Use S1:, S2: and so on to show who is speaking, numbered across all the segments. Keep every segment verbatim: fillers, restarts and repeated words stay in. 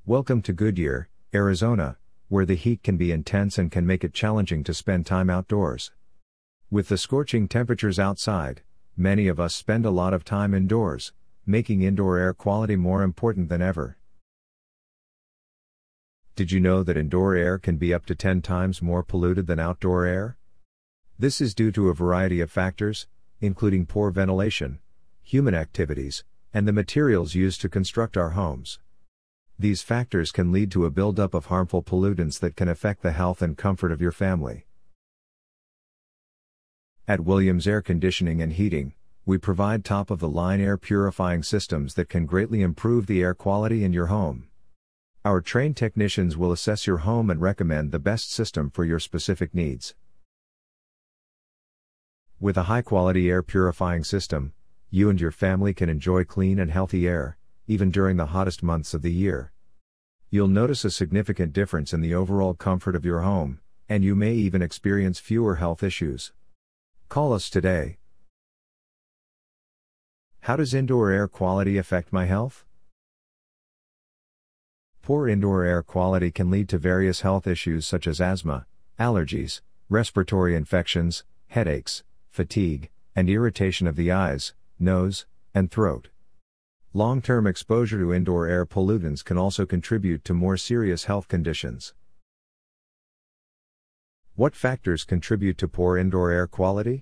S1: Welcome to Goodyear, Arizona, where the heat can be intense and can make it challenging to spend time outdoors. With the scorching temperatures outside, many of us spend a lot of time indoors, making indoor air quality more important than ever. Did you know that indoor air can be up to ten times more polluted than outdoor air? This is due to a variety of factors, including poor ventilation, human activities, and the materials used to construct our homes. These factors can lead to a buildup of harmful pollutants that can affect the health and comfort of your family. At Williams Air Conditioning and Heating, we provide top-of-the-line air purifying systems that can greatly improve the air quality in your home. Our trained technicians will assess your home and recommend the best system for your specific needs. With a high-quality air purifying system, you and your family can enjoy clean and healthy air, even during the hottest months of the year. You'll notice a significant difference in the overall comfort of your home, and you may even experience fewer health issues. Call us today. How does indoor air quality affect my health? Poor indoor air quality can lead to various health issues such as asthma, allergies, respiratory infections, headaches, fatigue, and irritation of the eyes, nose, and throat. Long-term exposure to indoor air pollutants can also contribute to more serious health conditions. What factors contribute to poor indoor air quality?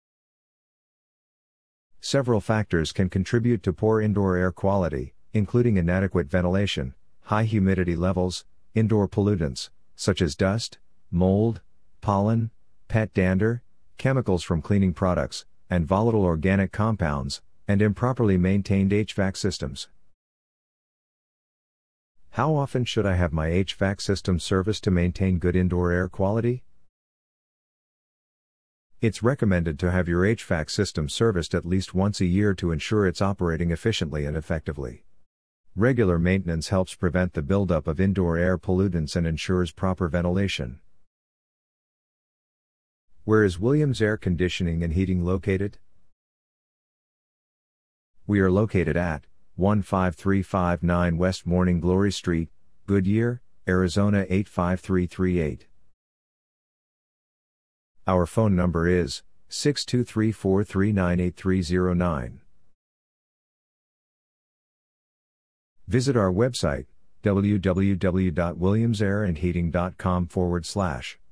S1: Several factors can contribute to poor indoor air quality, including inadequate ventilation, high humidity levels, indoor pollutants, such as dust, mold, pollen, pet dander, chemicals from cleaning products, and volatile organic compounds, and improperly maintained H V A C systems. How often should I have my H V A C system serviced to maintain good indoor air quality? It's recommended to have your H V A C system serviced at least once a year to ensure it's operating efficiently and effectively. Regular maintenance helps prevent the buildup of indoor air pollutants and ensures proper ventilation. Where is Williams Air Conditioning and Heating located? We are located at one five three five nine West Morning Glory Street, Goodyear, Arizona eight five three three eight. Our phone number is six two three four three nine eight three zero nine. Visit our website, w w w dot williams air and heating dot com forward slash.